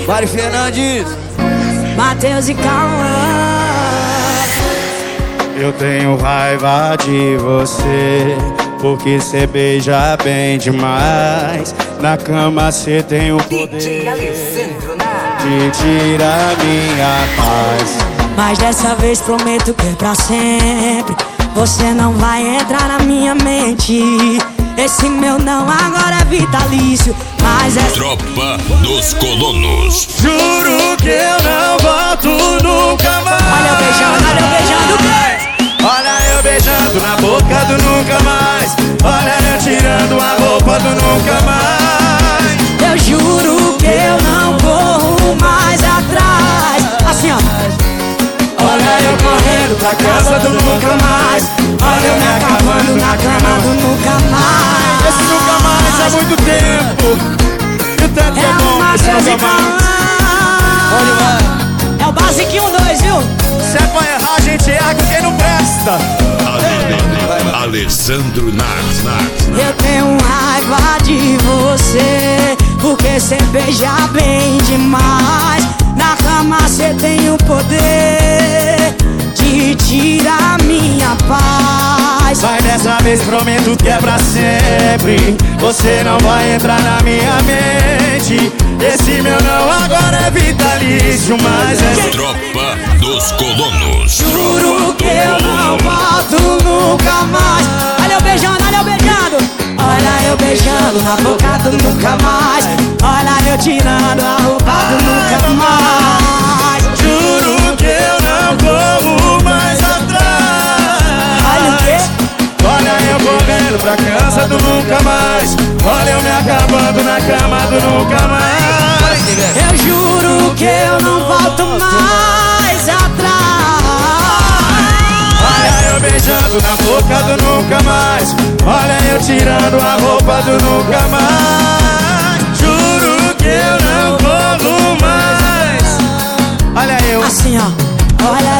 Mari Fernandes, Matheus e Cauã. Eu tenho raiva de você, porque cê beija bem demais. Na cama cê tem o poder de tirar minha paz. Mas dessa vez prometo que é pra sempre. Você não vai entrar na minha mente. Esse meu não agora é vitalício. Mas é Tropa dos Colonos. Juro que eu não volto nunca mais. Olha eu beijando o quê? Olha eu beijando na boca do nunca mais. Olha eu tirando a roupa do nunca mais. Eu juro que eu não corro mais atrás. Assim ó. Olha eu correndo pra casa do nunca mais. Olha eu me acabando na cama do nunca mais. Esse nunca mais é muito tempo. E o tanto que é bom que são os amantes. É o basiquinho 2, viu? Se é pra errar, a gente erra com quem não presta. Alessandro Nardes. Eu tenho raiva de você, porque cê beija bem demais. Na cama cê tem o poder de tirar minha paz. Mas dessa vez prometo que é pra sempre. Você não vai entrar na minha mente. Esse meu não agora é vitalício, mas é Tropa dos Colonos. Juro que eu não volto nunca mais. Olha eu beijando, olha eu beijando. Olha eu beijando na boca do nunca mais. Olha eu tirando a roupa do nunca mais. Juro que eu não corro mais atrás. Olha o quê? Olha eu correndo pra casa do nunca mais. Olha eu me acabando na cama do nunca mais. Eu juro que eu não volto mais atrás. Olha eu beijando na boca do nunca mais. Olha eu tirando a roupa do nunca mais. Juro que eu não corro mais. Olha eu. Assim ó. Olha